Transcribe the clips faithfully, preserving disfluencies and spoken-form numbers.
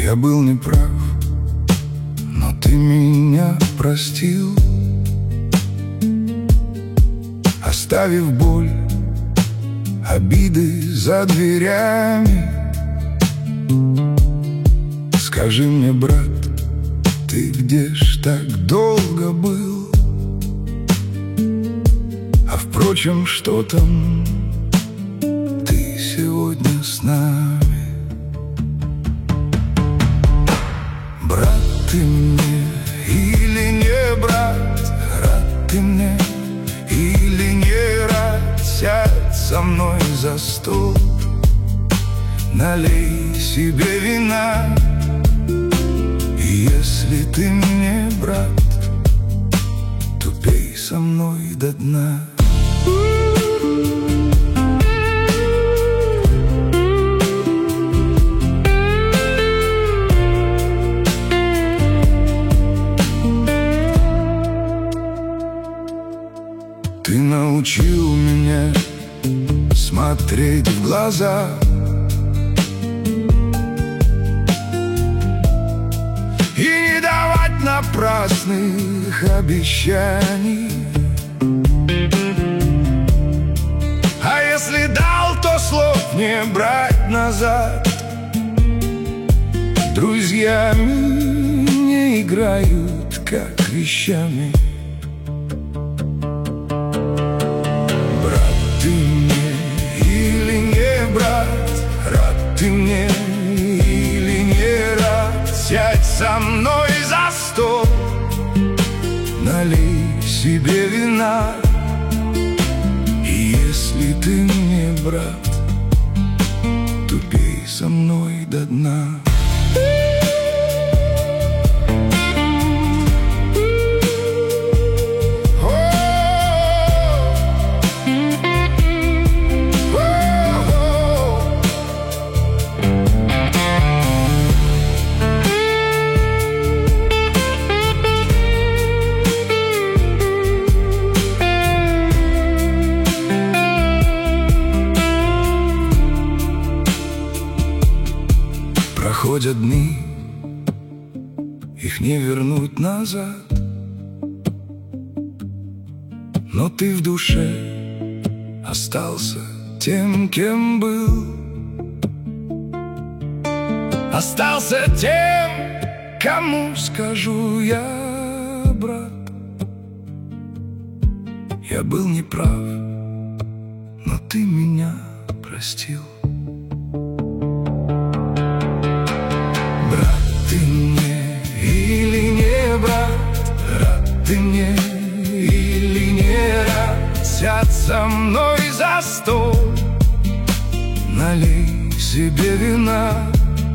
Я был неправ, но ты меня простил, оставив боль, обиды за дверями. Скажи мне, брат, ты где ж так долго был? А впрочем, что там, ты сегодня с нами. Брат ты мне или не брат, рад ты мне или не рад, сядь со мной за стол, налей себе вина. И если ты мне брат, то пей со мной до дна. Ты научил меня смотреть в глаза и не давать напрасных обещаний. А если дал, то слов не брать назад. Друзьями не играют, как вещами. Ты мне или не брат, рад ты мне или не рад, сядь со мной за стол, налей себе вина. И если ты мне брат, то пей со мной до дна. Проходят дни, их не вернуть назад, но ты в душе остался тем, кем был. Остался тем, кому скажу я, брат. Я был неправ, но ты меня простил. Ты мне или не брат, рад ты мне или не рад, сядь со мной за стол, налей себе вина.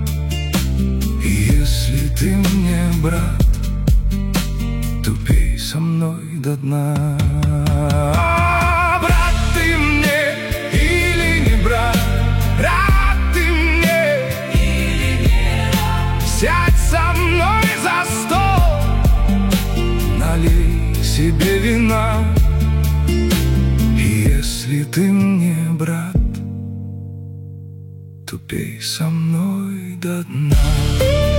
И если ты мне брат, то пей со мной до дна. Брат ты мне или не брат, рад ты мне или не рад, сядь со мной за стол, налей себе вина. И если ты мне брат, то пей со мной до дна.